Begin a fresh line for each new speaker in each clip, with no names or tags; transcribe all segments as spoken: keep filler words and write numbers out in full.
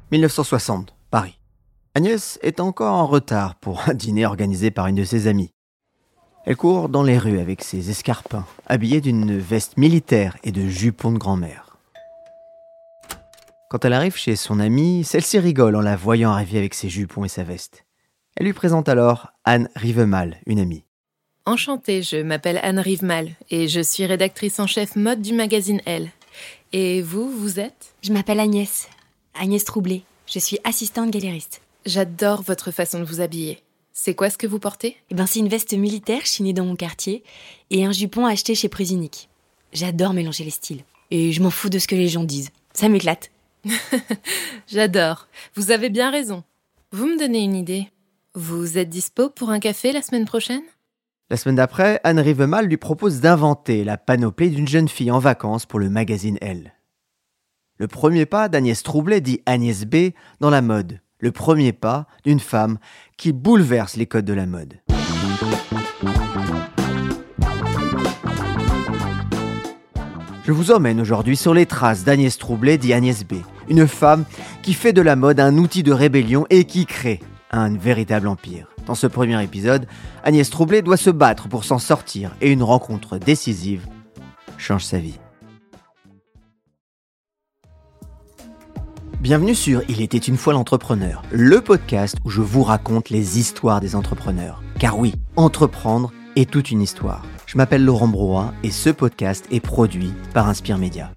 dix-neuf cent soixante, Paris. Agnès est encore en retard pour un dîner organisé par une de ses amies. Elle court dans les rues avec ses escarpins, habillée d'une veste militaire et de jupons de grand-mère. Quand elle arrive chez son amie, celle-ci rigole en la voyant arriver avec ses jupons et sa veste. Elle lui présente alors Anne Rivemal, une amie.
Enchantée, je m'appelle Anne Rivemal et je suis rédactrice en chef mode du magazine Elle. Et vous, vous êtes ?
Je m'appelle Agnès, Agnès Troublé. Je suis assistante galériste.
J'adore votre façon de vous habiller. C'est quoi ce que vous portez ?
Eh ben, c'est une veste militaire chinée dans mon quartier et un jupon acheté chez Prusinic. J'adore mélanger les styles. Et je m'en fous de ce que les gens disent. Ça m'éclate.
J'adore. Vous avez bien raison. Vous me donnez une idée. Vous êtes dispo pour un café la semaine prochaine ?
La semaine d'après, Anne Rivemal lui propose d'inventer la panoplie d'une jeune fille en vacances pour le magazine Elle. Le premier pas d'Agnès Troublé dit Agnès B dans la mode. Le premier pas d'une femme qui bouleverse les codes de la mode. Je vous emmène aujourd'hui sur les traces d'Agnès Troublé dit Agnès B, une femme qui fait de la mode un outil de rébellion et qui crée un véritable empire. Dans ce premier épisode, Agnès Troublé doit se battre pour s'en sortir et une rencontre décisive change sa vie. Bienvenue sur Il était une fois l'entrepreneur, le podcast où je vous raconte les histoires des entrepreneurs. Car oui, entreprendre est toute une histoire. Je m'appelle Laurent Brouat et ce podcast est produit par Inspire Média.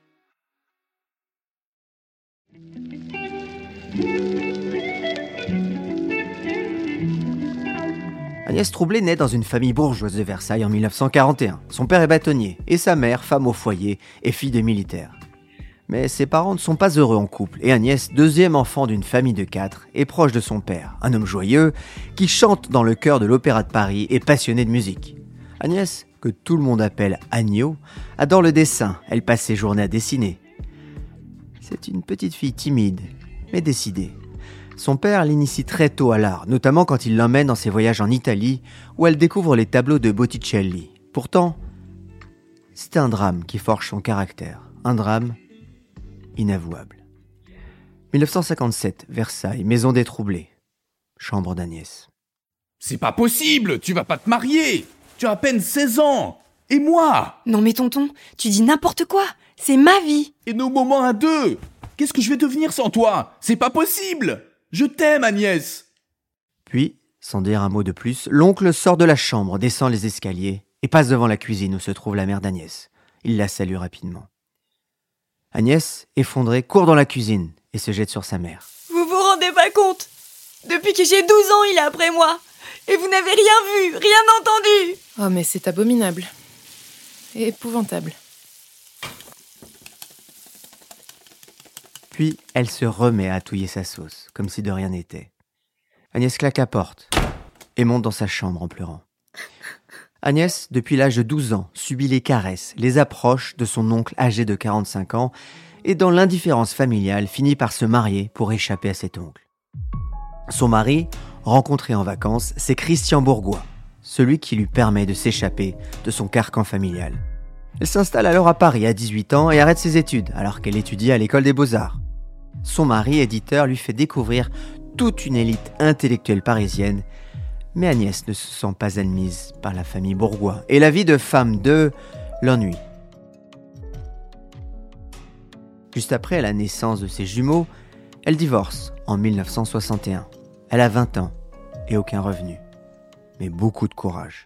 Agnès Troublé naît dans une famille bourgeoise de Versailles en dix-neuf cent quarante et un. Son père est bâtonnier et sa mère, femme au foyer et fille de militaire. Mais ses parents ne sont pas heureux en couple et Agnès, deuxième enfant d'une famille de quatre, est proche de son père, un homme joyeux qui chante dans le chœur de l'Opéra de Paris et passionné de musique. Agnès, que tout le monde appelle Agneau, adore le dessin, elle passe ses journées à dessiner. C'est une petite fille timide, mais décidée. Son père l'initie très tôt à l'art, notamment quand il l'emmène dans ses voyages en Italie, où elle découvre les tableaux de Botticelli. Pourtant, c'est un drame qui forge son caractère, un drame inavouable. dix-neuf cent cinquante-sept, Versailles, maison des Troublés, chambre d'Agnès.
C'est pas possible, tu vas pas te marier. Tu as à peine seize ans. Et moi ?
Non mais tonton, tu dis n'importe quoi. C'est ma vie.
Et nos moments à deux ? Qu'est-ce que je vais devenir sans toi ? C'est pas possible. Je t'aime, Agnès.
Puis, sans dire un mot de plus, l'oncle sort de la chambre, descend les escaliers et passe devant la cuisine où se trouve la mère d'Agnès. Il la salue rapidement. Agnès, effondrée, court dans la cuisine et se jette sur sa mère.
Vous vous rendez pas compte ? Depuis que j'ai douze ans, il est après moi. Et vous n'avez rien vu, rien entendu.
Oh mais c'est abominable. Et épouvantable.
Puis, elle se remet à attouiller sa sauce, comme si de rien n'était. Agnès claque la porte et monte dans sa chambre en pleurant. Agnès, depuis l'âge de douze ans, subit les caresses, les approches de son oncle âgé de quarante-cinq ans et dans l'indifférence familiale, finit par se marier pour échapper à cet oncle. Son mari, rencontré en vacances, c'est Christian Bourgois, celui qui lui permet de s'échapper de son carcan familial. Elle s'installe alors à Paris à dix-huit ans et arrête ses études alors qu'elle étudie à l'école des Beaux-Arts. Son mari, éditeur, lui fait découvrir toute une élite intellectuelle parisienne, mais Agnès ne se sent pas admise par la famille Bourgois et la vie de femme de l'ennuie. Juste après la naissance de ses jumeaux, elle divorce en dix-neuf cent soixante et un. Elle a vingt ans et aucun revenu, mais beaucoup de courage.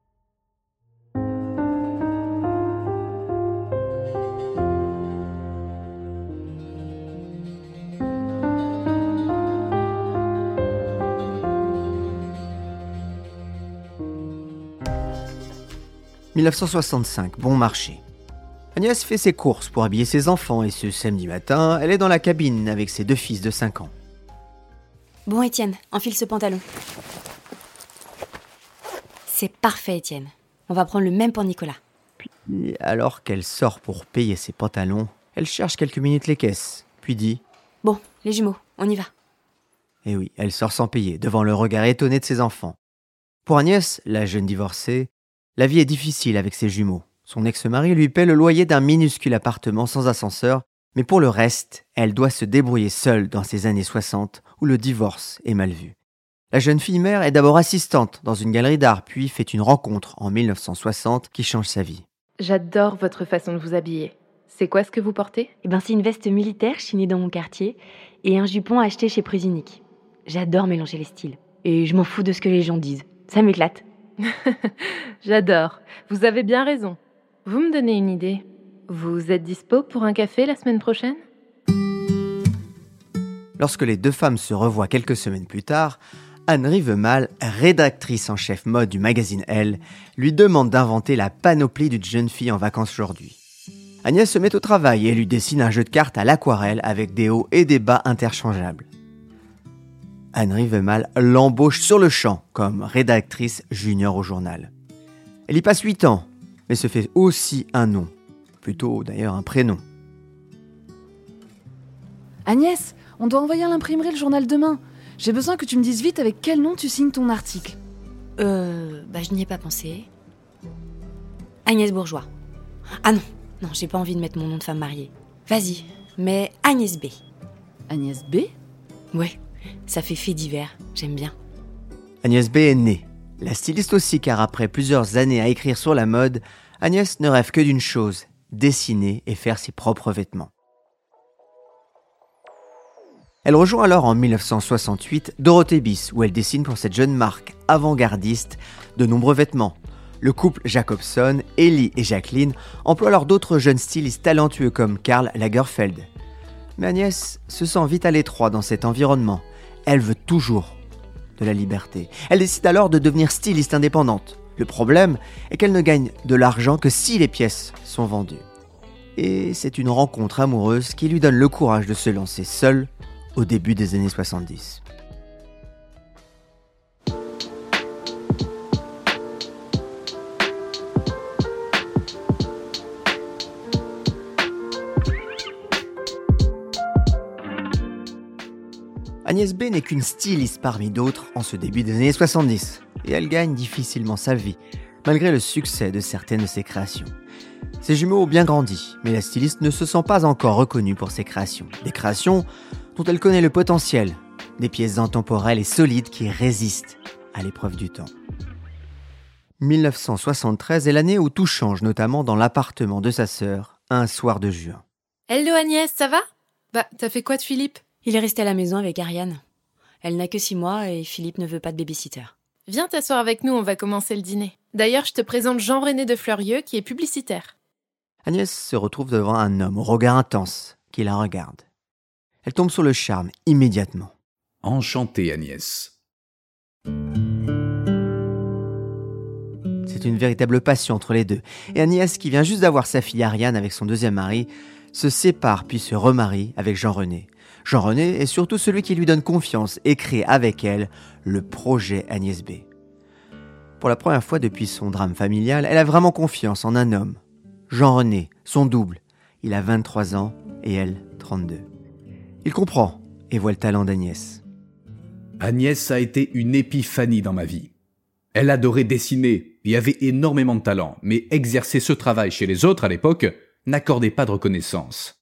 dix-neuf cent soixante-cinq, bon marché. Agnès fait ses courses pour habiller ses enfants et ce samedi matin, elle est dans la cabine avec ses deux fils de cinq ans.
Bon Étienne, enfile ce pantalon. C'est parfait Étienne. On va prendre le même pour Nicolas.
Puis, alors qu'elle sort pour payer ses pantalons, elle cherche quelques minutes les caisses, puis dit
« Bon, les jumeaux, on y va. »
Et oui, elle sort sans payer, devant le regard étonné de ses enfants. Pour Agnès, la jeune divorcée, la vie est difficile avec ses jumeaux. Son ex-mari lui paie le loyer d'un minuscule appartement sans ascenseur Mais pour le reste, elle doit se débrouiller seule dans ces années soixante où le divorce est mal vu. La jeune fille mère est d'abord assistante dans une galerie d'art, puis fait une rencontre en mille neuf cent soixante qui change sa vie.
J'adore votre façon de vous habiller. C'est quoi ce que vous portez ?
Eh ben, c'est une veste militaire chinée dans mon quartier et un jupon acheté chez Prusinic. J'adore mélanger les styles. Et je m'en fous de ce que les gens disent. Ça m'éclate.
J'adore. Vous avez bien raison. Vous me donnez une idée. Vous êtes dispo pour un café la semaine prochaine ?
Lorsque les deux femmes se revoient quelques semaines plus tard, Anne Rivemal, rédactrice en chef mode du magazine Elle, lui demande d'inventer la panoplie d'une jeune fille en vacances aujourd'hui. Agnès se met au travail et lui dessine un jeu de cartes à l'aquarelle avec des hauts et des bas interchangeables. Anne Rivemal l'embauche sur le champ comme rédactrice junior au journal. Elle y passe huit ans, mais se fait aussi un nom, plutôt d'ailleurs un prénom.
Agnès, on doit envoyer à l'imprimerie le journal demain. J'ai besoin que tu me dises vite avec quel nom tu signes ton article.
Euh, bah je n'y ai pas pensé. Agnès Bourgeois. Ah non, non, j'ai pas envie de mettre mon nom de femme mariée. Vas-y, mais Agnès B.
Agnès B ?
Ouais, ça fait fait divers, j'aime bien.
Agnès B est née. La styliste aussi, car après plusieurs années à écrire sur la mode, Agnès ne rêve que d'une chose, dessiner et faire ses propres vêtements. Elle rejoint alors en mille neuf cent soixante-huit Dorothée Biss, où elle dessine pour cette jeune marque avant-gardiste de nombreux vêtements. Le couple Jacobson, Ellie et Jacqueline emploient alors d'autres jeunes stylistes talentueux comme Karl Lagerfeld. Mais Agnès se sent vite à l'étroit dans cet environnement. Elle veut toujours de la liberté. Elle décide alors de devenir styliste indépendante. Le problème est qu'elle ne gagne de l'argent que si les pièces sont vendues. Et c'est une rencontre amoureuse qui lui donne le courage de se lancer seule au début des années soixante-dix. Agnès B n'est qu'une styliste parmi d'autres en ce début des années soixante-dix, et elle gagne difficilement sa vie, malgré le succès de certaines de ses créations. Ses jumeaux ont bien grandi, mais la styliste ne se sent pas encore reconnue pour ses créations. Des créations dont elle connaît le potentiel, des pièces intemporelles et solides qui résistent à l'épreuve du temps. mille neuf cent soixante-treize est l'année où tout change, notamment dans l'appartement de sa sœur, un soir de juin.
Hello Agnès, ça va ? Bah, t'as fait quoi de Philippe ?
Il est resté à la maison avec Ariane. Elle n'a que six mois et Philippe ne veut pas de babysitter.
Viens t'asseoir avec nous, on va commencer le dîner. D'ailleurs, je te présente Jean-René de Fleurieux, qui est publicitaire.
Agnès se retrouve devant un homme au regard intense qui la regarde. Elle tombe sur le charme immédiatement.
Enchanté, Agnès.
C'est une véritable passion entre les deux. Et Agnès, qui vient juste d'avoir sa fille Ariane avec son deuxième mari, se sépare puis se remarie avec Jean-René. Jean-René est surtout celui qui lui donne confiance et crée avec elle le projet Agnès B. Pour la première fois depuis son drame familial, elle a vraiment confiance en un homme. Jean-René, son double. Il a vingt-trois ans et elle, trente-deux. Il comprend et voit le talent d'Agnès.
Agnès a été une épiphanie dans ma vie. Elle adorait dessiner et avait énormément de talent, mais exercer ce travail chez les autres à l'époque n'accordait pas de reconnaissance.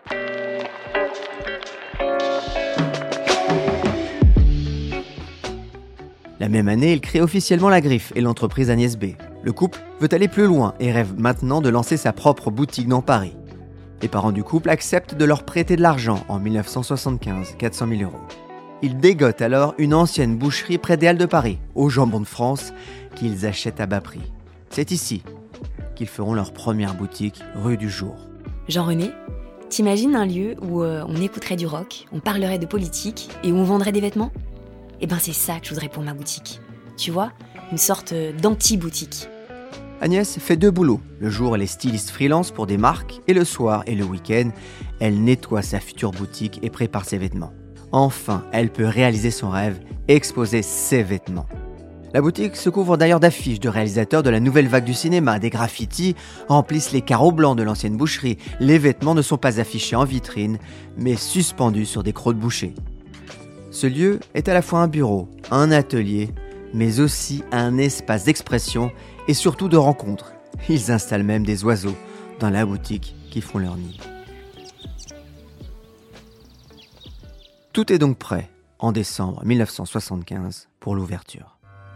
La même année, il crée officiellement La Griffe et l'entreprise Agnès B. Le couple veut aller plus loin et rêve maintenant de lancer sa propre boutique dans Paris. Les parents du couple acceptent de leur prêter de l'argent en mille neuf cent soixante-quinze, quatre cent mille euros. Ils dégotent alors une ancienne boucherie près des Halles de Paris, au Jambon de France, qu'ils achètent à bas prix. C'est ici qu'ils feront leur première boutique rue du Jour.
Jean-René, t'imagines un lieu où euh, on écouterait du rock, on parlerait de politique et où on vendrait des vêtements ? Eh ben c'est ça que je voudrais pour ma boutique. Tu vois, une sorte d'anti-boutique.
Agnès fait deux boulots. Le jour, elle est styliste freelance pour des marques et le soir et le week-end, elle nettoie sa future boutique et prépare ses vêtements. Enfin, elle peut réaliser son rêve et exposer ses vêtements. La boutique se couvre d'ailleurs d'affiches de réalisateurs de la nouvelle vague du cinéma. Des graffitis remplissent les carreaux blancs de l'ancienne boucherie. Les vêtements ne sont pas affichés en vitrine, mais suspendus sur des crocs de boucher. Ce lieu est à la fois un bureau, un atelier, mais aussi un espace d'expression et surtout de rencontres. Ils installent même des oiseaux dans la boutique qui font leur nid. Tout est donc prêt en décembre mille neuf cent soixante-quinze pour l'ouverture.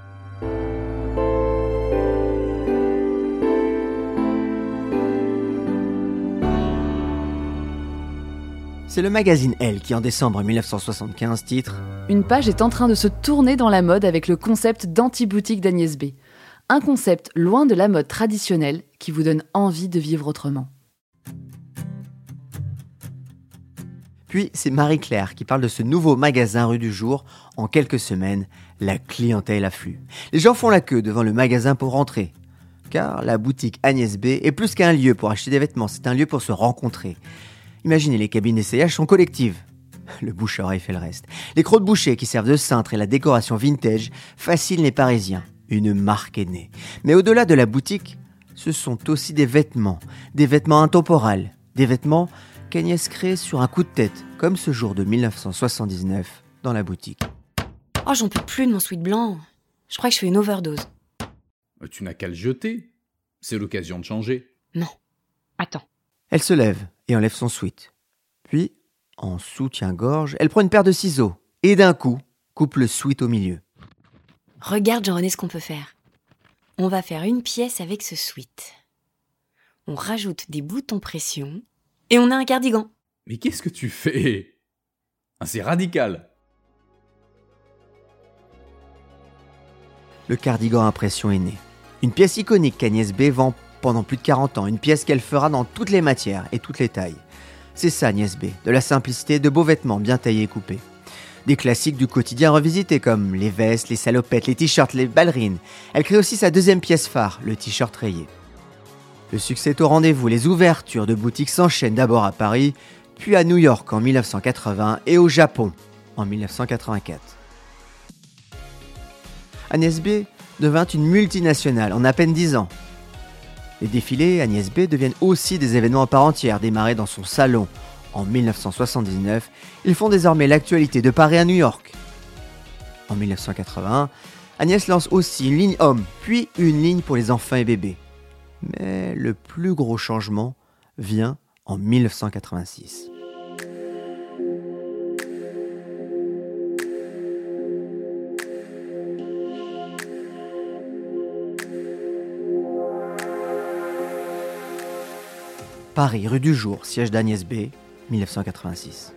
C'est le magazine Elle qui, en décembre mille neuf cent soixante-quinze, titre «
Une page est en train de se tourner dans la mode avec le concept d'anti-boutique d'Agnès B. Un concept loin de la mode traditionnelle qui vous donne envie de vivre autrement. »
Puis c'est Marie-Claire qui parle de ce nouveau magasin rue du Jour. En quelques semaines, la clientèle afflue. Les gens font la queue devant le magasin pour rentrer. Car la boutique Agnès B est plus qu'un lieu pour acheter des vêtements, c'est un lieu pour se rencontrer. Imaginez, les cabines d'essayage sont collectives. Le bouche-oreille fait le reste. Les crocs de boucher qui servent de cintre et la décoration vintage fascinent les Parisiens. Une marque est née. Mais au-delà de la boutique, ce sont aussi des vêtements. Des vêtements intemporels. Des vêtements qu'Agnès crée sur un coup de tête, comme ce jour de mille neuf cent soixante-dix-neuf dans la boutique.
Oh, j'en peux plus de mon sweat blanc. Je crois que je fais une overdose.
Tu n'as qu'à le jeter. C'est l'occasion de changer.
Non. Attends.
Elle se lève et enlève son sweat. Puis, en soutien-gorge, elle prend une paire de ciseaux et d'un coup, coupe le sweat au milieu.
Regarde, Jean-René, ce qu'on peut faire. On va faire une pièce avec ce sweat. On rajoute des boutons pression et on a un cardigan.
Mais qu'est-ce que tu fais ? Ah, c'est radical.
Le cardigan à pression est né. Une pièce iconique qu'Agnès B vend pendant plus de quarante ans. Une pièce qu'elle fera dans toutes les matières et toutes les tailles. C'est ça Agnès B, de la simplicité, de beaux vêtements bien taillés et coupés. Des classiques du quotidien revisités comme les vestes, les salopettes, les t-shirts, les ballerines. Elle crée aussi sa deuxième pièce phare, le t-shirt rayé. Le succès est au rendez-vous, les ouvertures de boutiques s'enchaînent d'abord à Paris, puis à New York en mille neuf cent quatre-vingts et au Japon en mille neuf cent quatre-vingt-quatre. Agnès B devint une multinationale en à peine dix ans. Les défilés Agnès B deviennent aussi des événements à part entière, démarrés dans son salon en mille neuf cent soixante-dix-neuf. Ils font désormais l'actualité de Paris à New York. En mille neuf cent quatre-vingt-un, Agnès lance aussi une ligne homme, puis une ligne pour les enfants et bébés. Mais le plus gros changement vient en mille neuf cent quatre-vingt-six. Paris, rue du Jour, siège d'Agnès B, mille neuf cent quatre-vingt-six.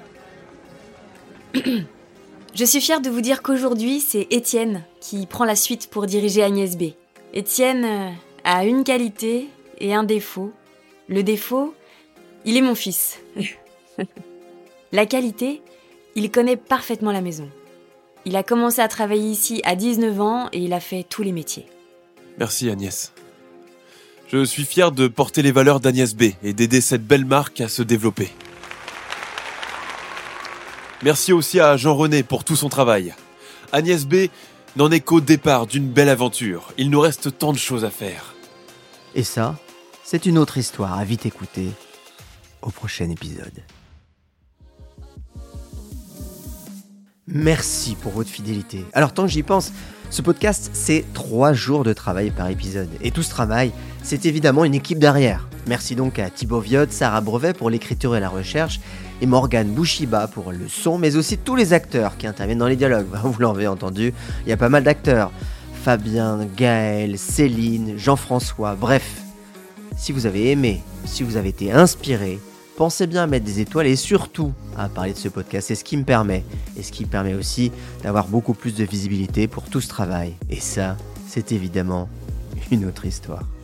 Je suis fière de vous dire qu'aujourd'hui, c'est Étienne qui prend la suite pour diriger Agnès B. Étienne euh, a une qualité et un défaut. Le défaut, il est mon fils. La qualité, il connaît parfaitement la maison. Il a commencé à travailler ici à dix-neuf ans et il a fait tous les métiers.
Merci Agnès. Je suis fier de porter les valeurs d'Agnès B et d'aider cette belle marque à se développer. Merci aussi à Jean-René pour tout son travail. Agnès B n'en est qu'au départ d'une belle aventure. Il nous reste tant de choses à faire.
Et ça, c'est une autre histoire à vite écouter au prochain épisode. Merci pour votre fidélité. Alors tant que j'y pense, ce podcast, c'est trois jours de travail par épisode. Et tout ce travail, c'est évidemment une équipe derrière. Merci donc à Thibaut Viode, Sarah Brevet pour l'écriture et la recherche, et Morgane Bouchiba pour le son, mais aussi tous les acteurs qui interviennent dans les dialogues. Vous l'avez entendu, il y a pas mal d'acteurs. Fabien, Gaël, Céline, Jean-François, bref. Si vous avez aimé, si vous avez été inspiré, pensez bien à mettre des étoiles et surtout à parler de ce podcast. C'est ce qui me permet, et ce qui permet aussi d'avoir beaucoup plus de visibilité pour tout ce travail. Et ça, c'est évidemment une autre histoire.